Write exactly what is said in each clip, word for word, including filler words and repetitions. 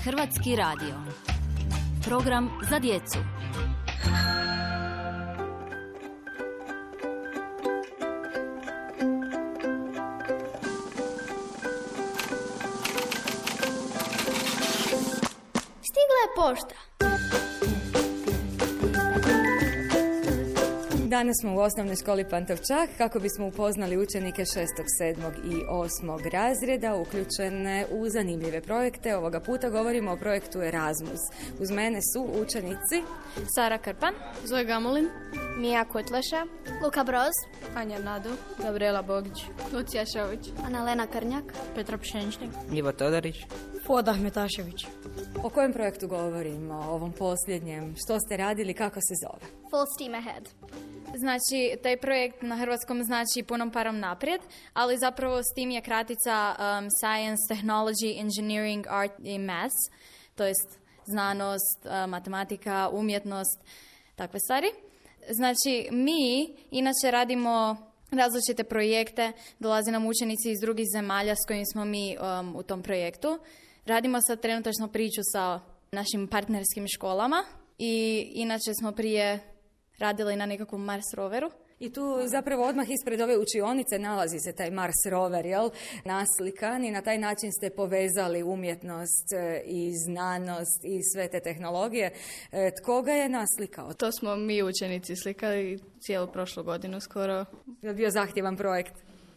Hrvatski radio. Program za djecu. Stigla je pošta. Danas smo u osnovnoj školi Pantovčak kako bismo upoznali učenike šestog, sedmog i osmog razreda uključene u zanimljive projekte. Ovoga puta govorimo o projektu Erasmus. Uz mene su učenici Sara Krpan, Zoe Gamulin, Mija Kutleša, Luka Broz, Anja Nadu, Gabriela Bogić, Lucija Šović, Analena Krnjak, Petra Pšeničnik, Ivo Todorić, Fuad Ahmetašević. O kojem projektu govorimo, o ovom posljednjem? Što ste radili, kako se zove? Full Steam Ahead. Znači, taj projekt na hrvatskom znači punom parom naprijed, ali zapravo s tim je kratica um, Science, Technology, Engineering, Art i Maths, to jest znanost, uh, matematika, umjetnost, takve stvari. Znači, mi inače radimo različite projekte, dolaze nam učenici iz drugih zemalja s kojim smo mi um, u tom projektu. Radimo sad trenutačno priču sa našim partnerskim školama i inače smo prije radili na nekakvom Mars roveru. I tu zapravo odmah ispred ove učionice nalazi se taj Mars rover, jel? Naslikan i na taj način ste povezali umjetnost i znanost i sve te tehnologije. Tko ga je naslikao? To smo mi učenici slikali cijelu prošlu godinu skoro. Je bio zahtjevan projekt?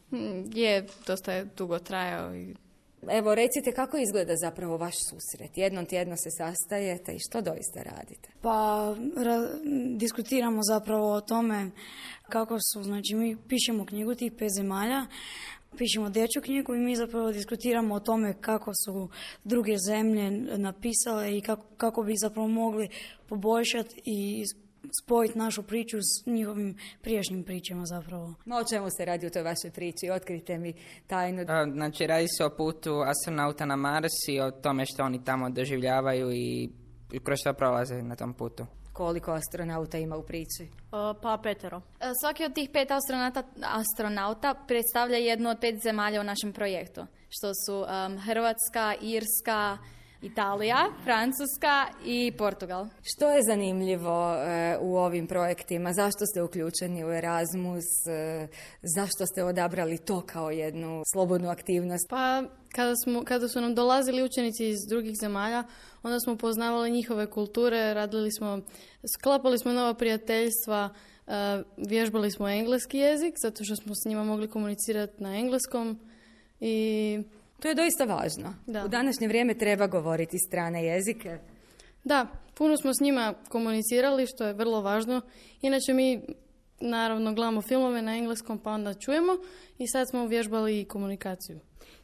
Je, dosta je dugo trajao. I... Evo, recite kako izgleda zapravo vaš susret? Jednom tjedno se sastajete i što doista radite? Pa ra- diskutiramo zapravo o tome kako su, znači mi pišemo knjigu tih pet zemalja, pišemo dječju knjigu i mi zapravo diskutiramo o tome kako su druge zemlje napisale i kako, kako bi zapravo mogli poboljšati i spojiti našu priču s njihovim prijašnjim pričama zapravo. Ma o čemu se radi u toj vašoj priči? Otkrite mi tajnu. A, znači, radi se o putu astronauta na Mars i o tome što oni tamo doživljavaju i, i kroz što prolaze na tom putu. Koliko astronauta ima u priči? O, pa petero. Svaki od tih pet astronauta, astronauta predstavlja jednu od pet zemalja u našem projektu, što su um, Hrvatska, Irska, Italija, Francuska i Portugal. Što je zanimljivo e, u ovim projektima? Zašto ste uključeni u Erasmus? E, zašto ste odabrali to kao jednu slobodnu aktivnost? Pa kada, smo, kada su nam dolazili učenici iz drugih zemalja, onda smo poznavali njihove kulture, radili smo, sklapali smo nova prijateljstva, e, vježbali smo engleski jezik, zato što smo s njima mogli komunicirati na engleskom i... To je doista važno. Da. U današnje vrijeme treba govoriti strane jezike. Da, puno smo s njima komunicirali, što je vrlo važno. Inače mi, naravno, gledamo filmove na engleskom, pa onda čujemo i sad smo vježbali i komunikaciju.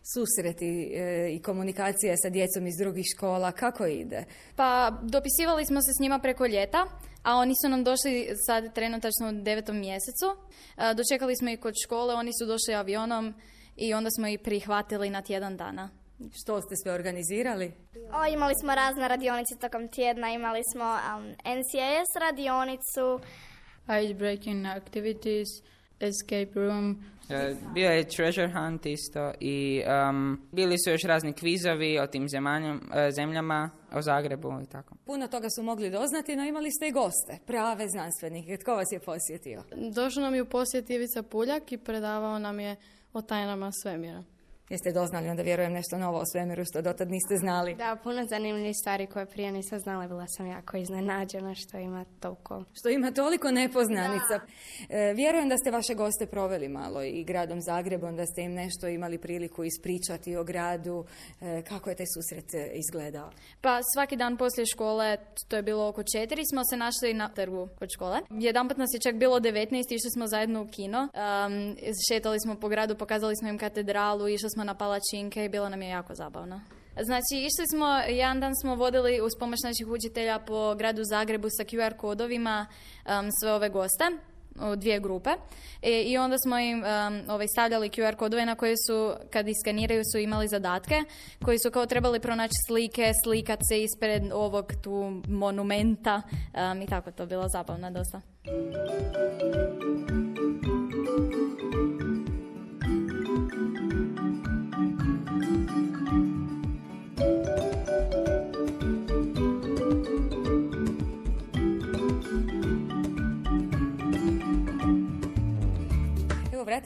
Susreti e, i komunikacija sa djecom iz drugih škola, kako ide? Pa dopisivali smo se s njima preko ljeta, a oni su nam došli sad trenutačno u devetom mjesecu. E, dočekali smo ih kod škole, oni su došli avionom i onda smo ih prihvatili na tjedan dana. Što ste sve organizirali? O, imali smo razne radionice tokom tjedna, imali smo um, N C A S radionicu, Icebreaking activities, escape room. Uh, bio je treasure hunt isto i um, bili su još razni kvizovi o tim zemanjam, uh, zemljama, o Zagrebu i tako. Puno toga su mogli doznati, no imali ste i goste, prave znanstvenike. Tko vas je posjetio? Došao nam je u posjet Ivica Puljak i predavao nam je o tajnama svemira. Jeste doznali, onda vjerujem nešto novo o svemiru što dotad niste znali. Da, puno zanimljivih stvari koje prije nisam znala, bila sam jako iznenađena što ima toliko. Što ima toliko nepoznanica. E, vjerujem da ste vaše goste proveli malo i gradom Zagrebom, da ste im nešto imali priliku ispričati o gradu. E, kako je taj susret izgledao? Pa svaki dan poslije škole, to je bilo oko četiri, smo se našli na trgu kod škole. Jedanput nas je čak bilo devetnaest, išli smo zajedno u kino. Um, šetali smo po gradu, pokazali smo im katedralu, išli smo na palačinke i bilo nam je jako zabavno. Znači, išli smo, jedan dan smo vodili uz pomoć naših učitelja po gradu Zagrebu sa Q R kodovima um, sve ove goste u dvije grupe e, i onda smo im um, ovaj, stavljali Q R kodove na koje su, kad iskaniraju, su imali zadatke koji su kao trebali pronaći slike, slikat se ispred ovog tu monumenta um, i tako, to bilo zabavno dosta.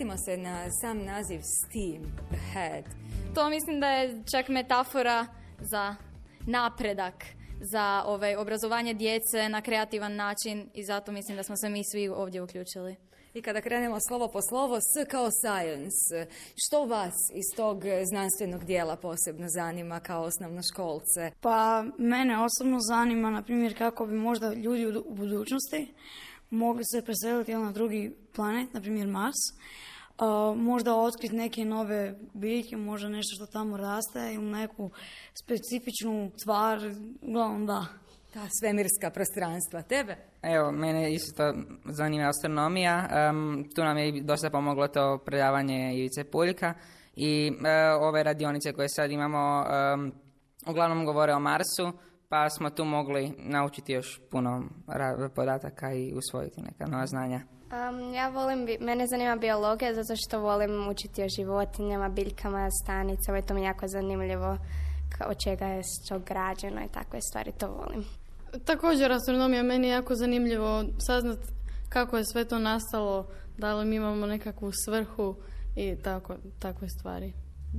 vratimo se na sam naziv STEAM, ahead. To mislim da je čak metafora za napredak, za ovaj, obrazovanje djece na kreativan način i zato mislim da smo se mi svi ovdje uključili. I kada krenemo slovo po slovo, S kao science, što vas iz tog znanstvenog dijela posebno zanima kao osnovnoškolce? Pa mene osobno zanima, na primjer, kako bi možda ljudi u u budućnosti mogli se preseliti na drugi planet, na primjer Mars, uh, možda otkriti neke nove biljke, možda nešto što tamo raste ili neku specifičnu stvar, uglavnom da. Ta svemirska prostranstva, tebe? Evo, mene isto zanima astronomija. Um, tu nam je dosta pomoglo to predavanje Ivice Puljka i uh, ove radionice koje sad imamo um, uglavnom govore o Marsu, pa smo tu mogli naučiti još puno ra- podataka i usvojiti neka nova znanja. Um, ja volim, bi- mene zanima biologija zato što volim učiti o životinjama, biljkama, stanicama i to mi je jako zanimljivo ka- od čega je što građeno i takve stvari, to volim. Također astronomija, meni je jako zanimljivo saznat kako je sve to nastalo, da li mi imamo nekakvu svrhu i tako, takve stvari.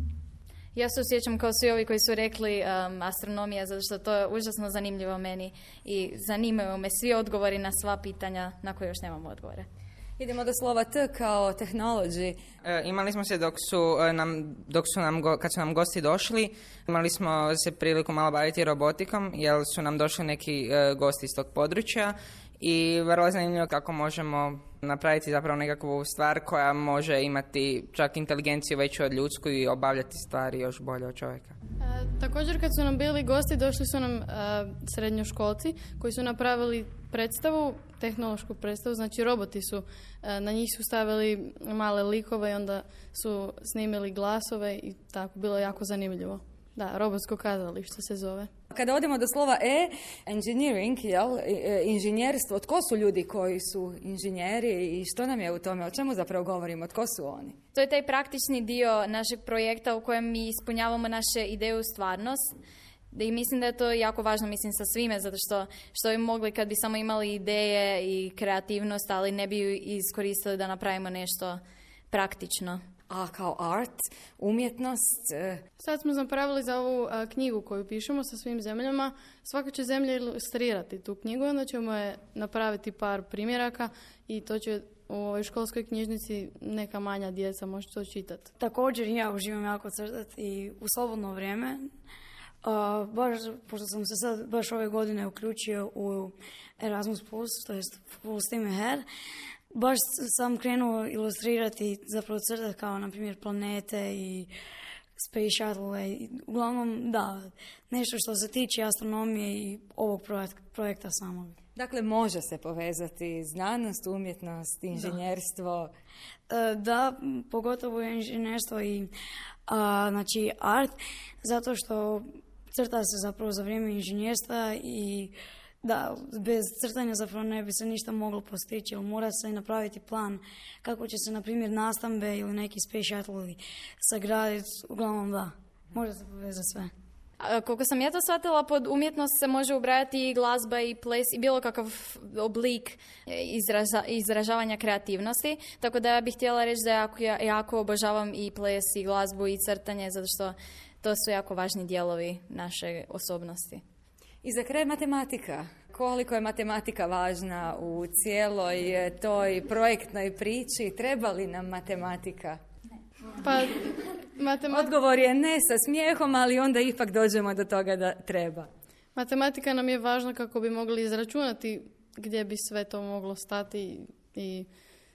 Ja se osjećam kao svi ovi koji su rekli um, astronomija, zato što to je užasno zanimljivo meni i zanimaju me svi odgovori na sva pitanja na koje još nemamo odgovore. Idemo do slova T kao technology. E, imali smo se dok su e, nam, dok su nam go, kad su nam gosti došli, imali smo se priliku malo baviti robotikom, jer su nam došli neki e, gosti iz tog područja i vrlo zanimljivo kako možemo napraviti zapravo nekakvu stvar koja može imati čak inteligenciju veću od ljudsku i obavljati stvari još bolje od čovjeka. E, također kad su nam bili gosti, došli su nam e, srednjoškolci koji su napravili predstavu, tehnološku predstavu, znači roboti su, e, na njih su stavili male likove i onda su snimili glasove i tako, bilo je jako zanimljivo. Da, robotsko kazalište se zove. Kada odemo do slova E, engineering, jel, e, inženjerstvo, tko su ljudi koji su inženjeri i što nam je u tome, o čemu zapravo govorimo, tko su oni? To je taj praktični dio našeg projekta u kojem mi ispunjavamo naše ideje u stvarnost. I mislim da je to jako važno, mislim, sa svime, zato što što bi mogli kad bi samo imali ideje i kreativnost, ali ne bi ju iskoristili da napravimo nešto praktično. A kao art, umjetnost? E... Sad smo napravili za ovu a, knjigu koju pišemo sa svim zemljama. Svaka će zemlja ilustrirati tu knjigu, onda ćemo je napraviti par primjeraka i to će u ovoj školskoj knjižnici neka manja djeca može to čitati. Također ja uživam jako crtati i u slobodno vrijeme. Uh, baš, pošto sam se sad baš ove godine uključio u Erasmus plus, to jest Full STEAM Ahead, baš sam krenuo ilustrirati, zapravo crtati kao, na primjer, planete i space shuttle. I, uglavnom, da, nešto što se tiče astronomije i ovog projekta, projekta samog. Dakle, može se povezati znanost, umjetnost, inženjerstvo. Da, da, pogotovo inženjerstvo i a, znači art, zato što crta se zapravo za vrijeme inženjerstva i da, bez crtanja zapravo ne bi se ništa moglo postići, jer mora se napraviti plan kako će se, na primjer, nastambe ili neki space shuttle sagraditi, uglavnom da, može se povezati sve. A, koliko sam ja to shvatila, pod umjetnost se može ubrajati i glazba i ples i bilo kakav oblik izraža, izražavanja kreativnosti, tako da ja bih htjela reći da jako, ja, jako obožavam i ples i glazbu i crtanje, zato što to su jako važni dijelovi naše osobnosti. I za kraj matematika. Koliko je matematika važna u cijeloj toj projektnoj priči? Treba li nam matematika? Pa, matematika... Odgovor je ne sa smijehom, ali onda ipak dođemo do toga da treba. Matematika nam je važna kako bi mogli izračunati gdje bi sve to moglo stati i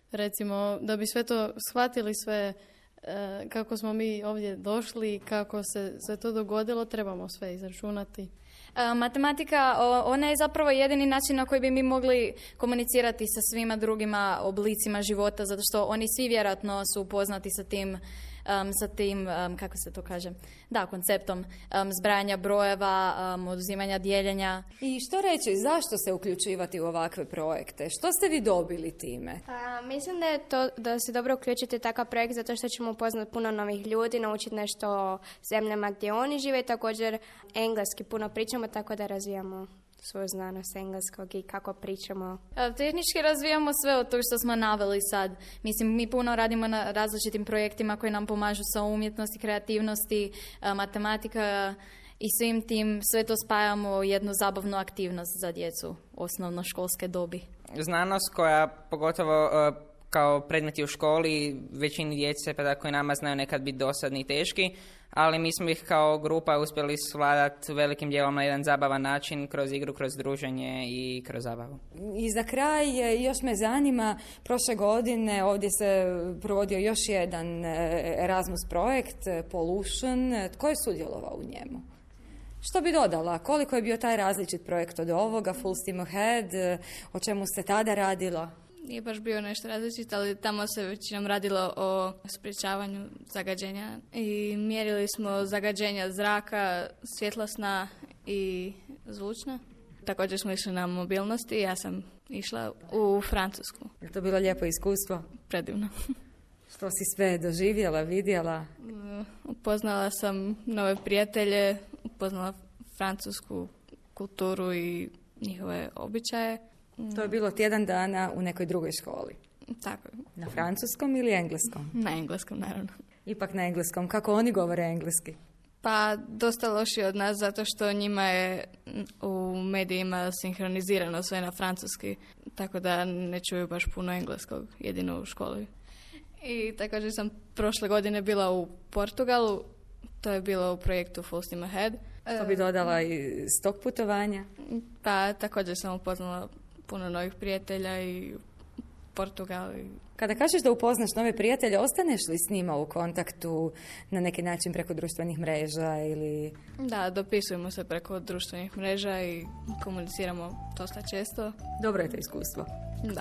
recimo da bi sve to shvatili sve e, kako smo mi ovdje došli, kako se sve to dogodilo, trebamo sve izračunati. Matematika, ona je zapravo jedini način na koji bi mi mogli komunicirati sa svima drugima oblicima života, zato što oni svi vjerojatno su upoznati sa tim, um, sa tim um, kako se to kaže, da, konceptom um, zbrajanja brojeva, um, oduzimanja dijeljenja. I što reći, zašto se uključivati u ovakve projekte? Što ste vi dobili time? A, mislim da je to da se dobro uključiti takav projekt zato što ćemo upoznati puno novih ljudi, naučiti nešto o zemljama gdje oni žive i također engleski puno pričamo, tako da razvijamo svoju znanost engleskog i kako pričamo. Tehnički razvijamo sve od toga što smo naveli sad. Mislim, mi puno radimo na različitim projektima koji nam pomažu sa umjetnosti, kreativnosti, matematika i svim tim, sve to spajamo u jednu zabavnu aktivnost za djecu osnovnoškolske dobi. Znanost koja pogotovo kao predmeti u školi većini djece pa tako i nama znaju nekad biti dosadni i teški, ali mi smo ih kao grupa uspjeli svladati velikim dijelom na jedan zabavan način kroz igru, kroz druženje i kroz zabavu. I za kraj još me zanima, prošle godine ovdje se provodio još jedan Erasmus projekt, Pollution. Tko je sudjelovao u njemu? Što bi dodala? Koliko je bio taj različit projekt od ovoga, Full Steam Ahead? O čemu se tada radilo? Nije baš bio nešto različit, ali tamo se većinom radilo o sprječavanju zagađenja i mjerili smo zagađenja zraka, svjetlosna i zvučna. Također smo išli na mobilnost i ja sam išla u Francusku. Je to bilo lijepo iskustvo? Predivno. Što si sve doživjela, vidjela? Upoznala sam nove prijatelje, upoznala francusku kulturu i njihove običaje. To je bilo tjedan dana u nekoj drugoj školi. Tako. Na francuskom ili engleskom? Na engleskom, naravno. Ipak na engleskom. Kako oni govore engleski? Pa dosta lošije od nas, zato što njima je u medijima sinhronizirano sve na francuski, tako da ne čuju baš puno engleskog, jedino u školi. I također sam prošle godine bila u Portugalu, to je bilo u projektu Full Steam Ahead. Što bi dodala iz tog putovanja? Pa također sam upoznala puno novih prijatelja i Portugal. Kada kažeš da upoznaš nove prijatelje, ostaneš li s njima u kontaktu na neki način preko društvenih mreža ili... Da, dopisujemo se preko društvenih mreža i komuniciramo dosta često. Dobro je to iskustvo. Da.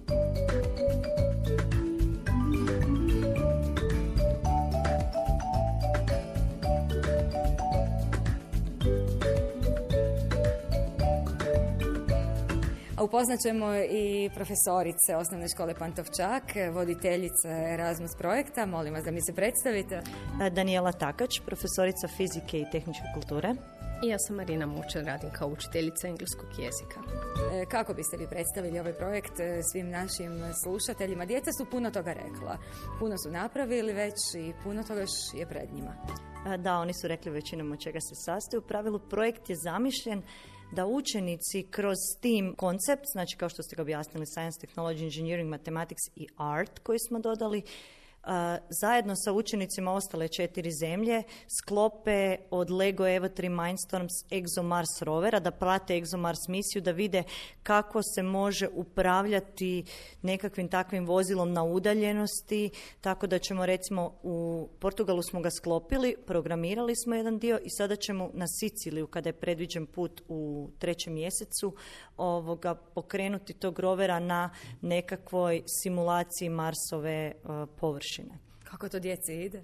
A upoznat ćemo i profesorice Osnovne škole Pantovčak, voditeljice Erasmus projekta. Molim vas da mi se predstavite. Danijela Takač, profesorica fizike i tehničke kulture. I ja sam Marina Mučan, radim kao učiteljica engleskog jezika. E, kako biste vi predstavili ovaj projekt svim našim slušateljima? Djeca su puno toga rekla. Puno su napravili već i puno toga još je pred njima. Da, oni su rekli većinom od čega se sastoji. U pravilu projekt je zamišljen da učenici kroz STEAM koncept, znači kao što ste ga objasnili, Science, Technology, Engineering, Mathematics i Art koji smo dodali, Uh, zajedno sa učenicima ostale četiri zemlje sklope od Lego Evo tri Mindstorms ExoMars rovera, da prate ExoMars misiju, da vide kako se može upravljati nekakvim takvim vozilom na udaljenosti, tako da ćemo recimo u Portugalu smo ga sklopili, programirali smo jedan dio i sada ćemo na Siciliju, kada je predviđen put u trećem mjesecu, ovoga, pokrenuti tog rovera na nekakvoj simulaciji Marsove uh, površine. Kako to djeci ide?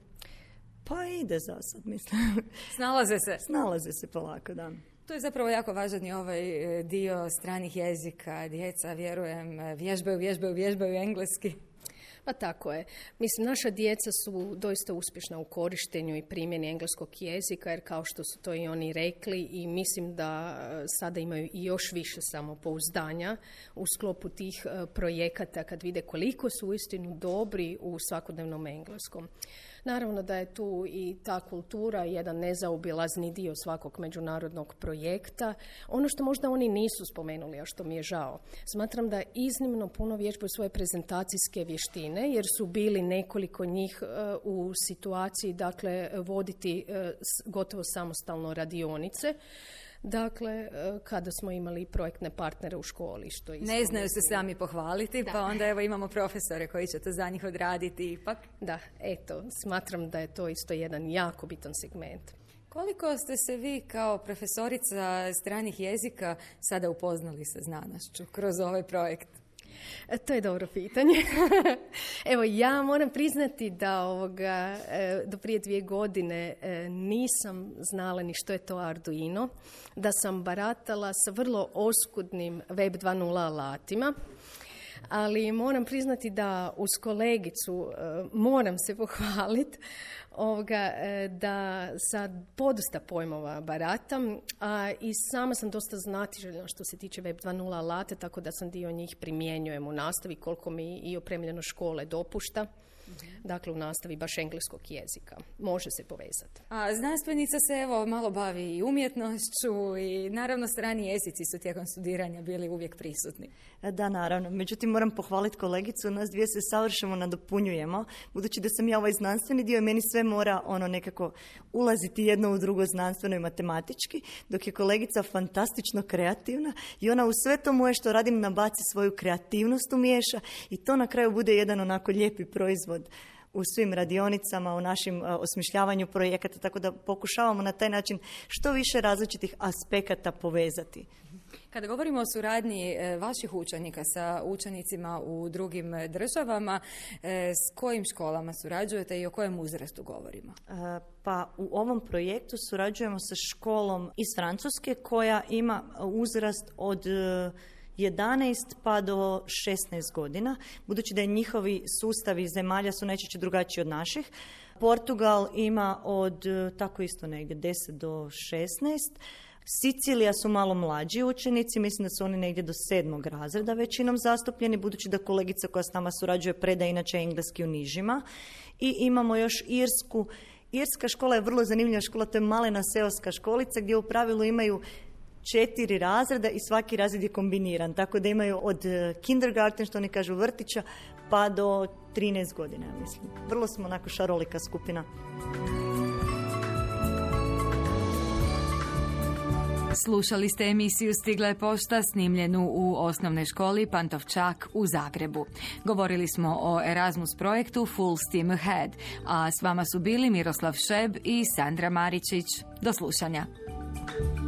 Pa ide za sad, mislim. Snalaze se? Snalaze se polako, da. To je zapravo jako važan i ovaj dio stranih jezika. Djeca, vjerujem, vježbaju, vježbaju, vježbaju engleski. Pa tako je. Mislim, naša djeca su doista uspješna u korištenju i primjeni engleskog jezika, jer kao što su to i oni rekli, i mislim da sada imaju i još više samopouzdanja u sklopu tih projekata kad vide koliko su uistinu dobri u svakodnevnom engleskom. Naravno da je tu i ta kultura jedan nezaobilazni dio svakog međunarodnog projekta. Ono što možda oni nisu spomenuli, a što mi je žao, smatram da iznimno puno vježbaju svoje prezentacijske vještine, jer su bili nekoliko njih uh, u situaciji, dakle, voditi uh, gotovo samostalno radionice. Dakle, kada smo imali projektne partnere u školi. Što ne znaju se sami pohvaliti, da. Pa onda evo imamo profesore koji će to za njih odraditi ipak. Da, eto, smatram da je to isto jedan jako bitan segment. Koliko ste se vi kao profesorica stranih jezika sada upoznali sa znanošću kroz ovaj projekt? To je dobro pitanje. Evo, ja moram priznati da ovoga, do prije dvije godine nisam znala ni što je to Arduino, da sam baratala sa vrlo oskudnim web dva nula alatima. Ali moram priznati da uz kolegicu e, moram se pohvaliti ovoga, e, da sa podosta pojmova baratam, a i sama sam dosta znatiželjna što se tiče web dva nula alate, tako da sam dio njih primjenjujem u nastavi koliko mi i opremljeno škole dopušta. Dakle, u nastavi baš engleskog jezika. Može se povezati. A znanstvenica se evo malo bavi i umjetnošću i naravno strani jezici su tijekom studiranja bili uvijek prisutni. Da, naravno. Međutim, moram pohvaliti kolegicu, nas dvije se savršeno nadopunjujemo. Budući da sam ja ovaj znanstveni dio, meni sve mora ono nekako ulaziti jedno u drugo znanstveno i matematički, dok je kolegica fantastično kreativna i ona u sve to moje što radim nabaci svoju kreativnost umiješa i to na kraju bude jedan onako lijepi proizvod u svim radionicama, u našim uh, osmišljavanju projekata, tako da pokušavamo na taj način što više različitih aspekata povezati. Kada govorimo o suradnji e, vaših učenika sa učenicima u drugim državama, e, s kojim školama surađujete i o kojem uzrastu govorimo? E, pa u ovom projektu surađujemo sa školom iz Francuske koja ima uzrast od e, jedanaest pa do šesnaest godina, budući da je njihovi sustavi zemalja su najčešće drugačiji od naših. Portugal ima od tako isto negdje deset do šesnaest. Sicilija su malo mlađi učenici, mislim da su oni negdje do sedmog razreda većinom zastupljeni, budući da kolegica koja s nama surađuje predaje inače engleski u nižima. I imamo još Irsku. Irska škola je vrlo zanimljiva škola, to je malena seoska školica gdje u pravilu imaju četiri razreda i svaki razred je kombiniran, tako da imaju od kindergarten, što oni kažu vrtića, pa do trinaest godina, mislim. Vrlo smo onako šarolika skupina. Slušali ste emisiju Stigla je pošta snimljenu u osnovnoj školi Pantovčak u Zagrebu. Govorili smo o Erasmus projektu Full Steam Ahead, a s vama su bili Miroslav Šeb i Sandra Maričić. Do slušanja.